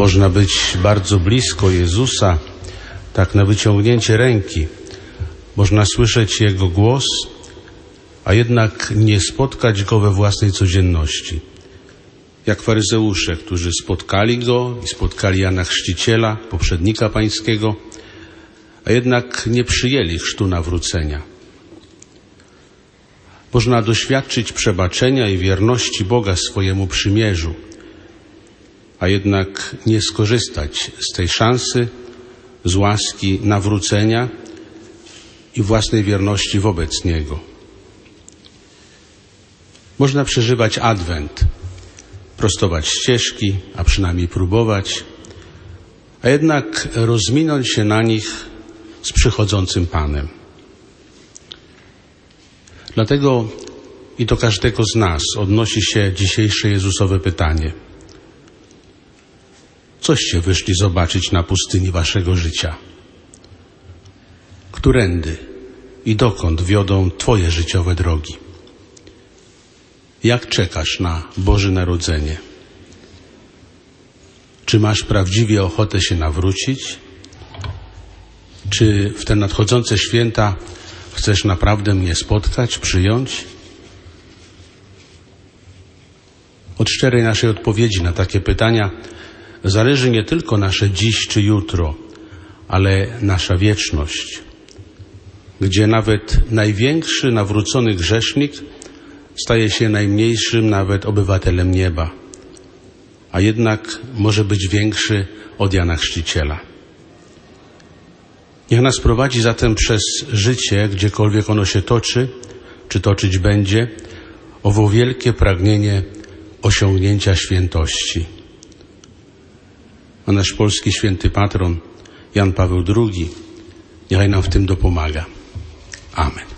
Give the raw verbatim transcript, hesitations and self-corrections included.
Można być bardzo blisko Jezusa, tak na wyciągnięcie ręki. Można słyszeć Jego głos, a jednak nie spotkać Go we własnej codzienności. Jak faryzeusze, którzy spotkali Go i spotkali Jana Chrzciciela, poprzednika Pańskiego, a jednak nie przyjęli chrztu nawrócenia. Można doświadczyć przebaczenia i wierności Boga swojemu przymierzu, a jednak nie skorzystać z tej szansy, z łaski nawrócenia i własnej wierności wobec Niego. Można przeżywać Adwent, prostować ścieżki, a przynajmniej próbować, a jednak rozminąć się na nich z przychodzącym Panem. Dlatego i do każdego z nas odnosi się dzisiejsze Jezusowe pytanie. Coście wyszli zobaczyć na pustyni waszego życia? Którędy i dokąd wiodą Twoje życiowe drogi? Jak czekasz na Boże Narodzenie? Czy masz prawdziwie ochotę się nawrócić? Czy w te nadchodzące święta chcesz naprawdę mnie spotkać, przyjąć? Od szczerej naszej odpowiedzi na takie pytania zależy nie tylko nasze dziś czy jutro, ale nasza wieczność, gdzie nawet największy nawrócony grzesznik staje się najmniejszym nawet obywatelem nieba, a jednak może być większy od Jana Chrzciciela. Niech nas prowadzi zatem przez życie, gdziekolwiek ono się toczy, czy toczyć będzie, owo wielkie pragnienie osiągnięcia świętości. A nasz polski święty patron Jan Paweł drugi niechaj nam w tym dopomaga. Amen.